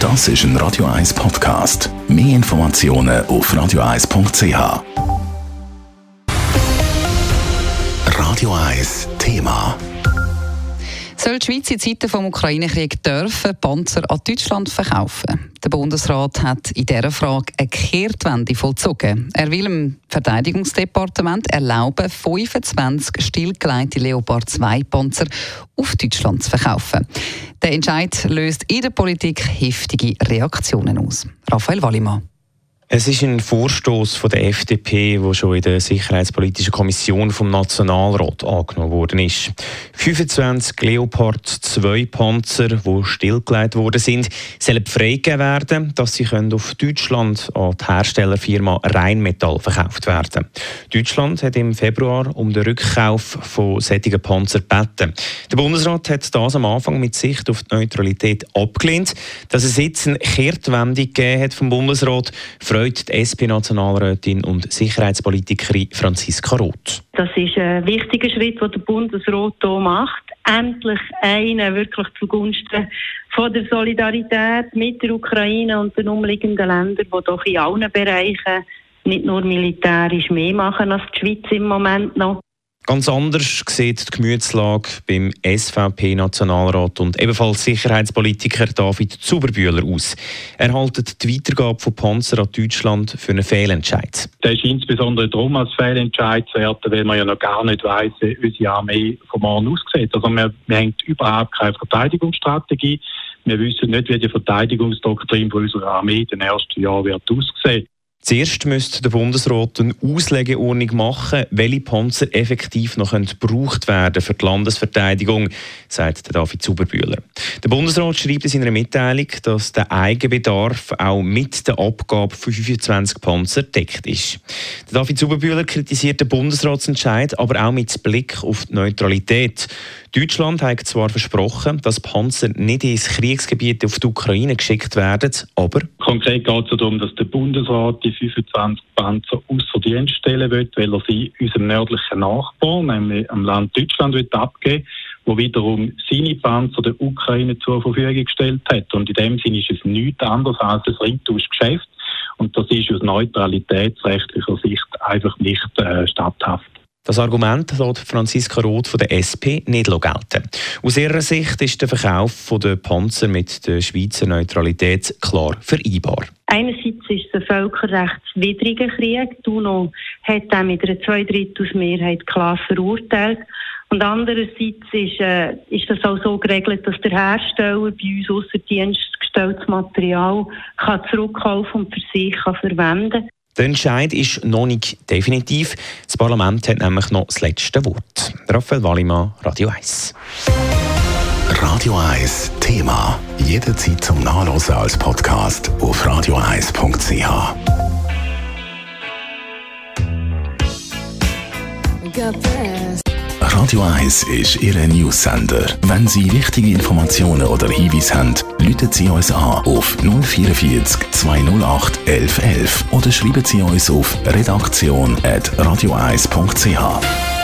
Das ist ein Radio 1 Podcast. Mehr Informationen auf radio1.ch. Radio 1 Thema. Soll die Schweiz in Zeiten des Ukraine-Kriegs Panzer an Deutschland verkaufen? Der Bundesrat hat in dieser Frage eine Kehrtwende vollzogen. Er will dem Verteidigungsdepartement erlauben, 25 stillgelegte Leopard 2 Panzer auf Deutschland zu verkaufen. Der Entscheid löst in der Politik heftige Reaktionen aus. Raphael Wallimann. Es ist ein Vorstoß von der FDP, der schon in der Sicherheitspolitischen Kommission vom Nationalrat angenommen worden ist. 25 Leopard 2 Panzer, die stillgelegt worden sind, sollen freigegeben werden, dass sie auf Deutschland an die Herstellerfirma Rheinmetall verkauft werden. Deutschland hat im Februar um den Rückkauf von solchen Panzer gebeten. Der Bundesrat hat das am Anfang mit Sicht auf die Neutralität abgelehnt. Dass es jetzt eine Kehrtwende gegeben hat vom Bundesrat, freut die SP-Nationalrätin und Sicherheitspolitikerin Franziska Roth. Das ist ein wichtiger Schritt, den der Bundesrat hier macht. Endlich einen wirklich zugunsten von der Solidarität mit der Ukraine und den umliegenden Ländern, die doch in allen Bereichen nicht nur militärisch mehr machen als die Schweiz im Moment noch. Ganz anders sieht die Gemütslage beim SVP-Nationalrat und ebenfalls Sicherheitspolitiker David Zuberbühler aus. Er hält die Weitergabe von Panzer an Deutschland für einen Fehlentscheid. Das ist insbesondere darum als Fehlentscheid zu werten, weil man ja noch gar nicht weiss, wie unsere Armee vom morgen aussieht. Also wir haben überhaupt keine Verteidigungsstrategie. Wir wissen nicht, wie die Verteidigungsdoktrin von unserer Armee in den ersten Jahren wird aussehen. Zuerst müsste der Bundesrat eine Auslegeordnung machen, welche Panzer effektiv noch gebraucht werden für die Landesverteidigung, sagt David Zuberbühler. Der Bundesrat schreibt in seiner Mitteilung, dass der Eigenbedarf auch mit der Abgabe von 25 Panzer deckt ist. David Zuberbühler kritisiert den Bundesratsentscheid, aber auch mit Blick auf die Neutralität. Deutschland hat zwar versprochen, dass Panzer nicht ins Kriegsgebiet auf die Ukraine geschickt werden, aber konkret geht es darum, dass der Bundesrat die 25 Panzer ausser Dienst stellen will, weil er sie unserem nördlichen Nachbarn, nämlich am Land Deutschland, abgeben will, wo wiederum seine Panzer der Ukraine zur Verfügung gestellt hat. Und in dem Sinne ist es nichts anderes als ein Rindtauschgeschäft. Und das ist aus neutralitätsrechtlicher Sicht einfach nicht statthaft. Das Argument lässt Franziska Roth von der SP nicht gelten. Aus ihrer Sicht ist der Verkauf der Panzer mit der Schweizer Neutralität klar vereinbar. Einerseits ist es ein völkerrechtswidriger Krieg. Die UNO hat den mit einer 2/3 klar verurteilt. Und andererseits ist das auch so geregelt, dass der Hersteller bei uns ausser Dienst gestelltes Material zurückkaufen und für sich verwenden kann. Der Entscheid ist noch nicht definitiv. Das Parlament hat nämlich noch das letzte Wort. Raphael Wallimann, Radio 1. Radio 1 Thema. Jederzeit zum Nachlesen als Podcast auf radio1.ch. Radio 1 ist Ihr News-Sender. Wenn Sie wichtige Informationen oder Hinweise haben, rufen Sie uns an auf 044 208 1111 oder schreiben Sie uns auf redaktion@radio1.ch.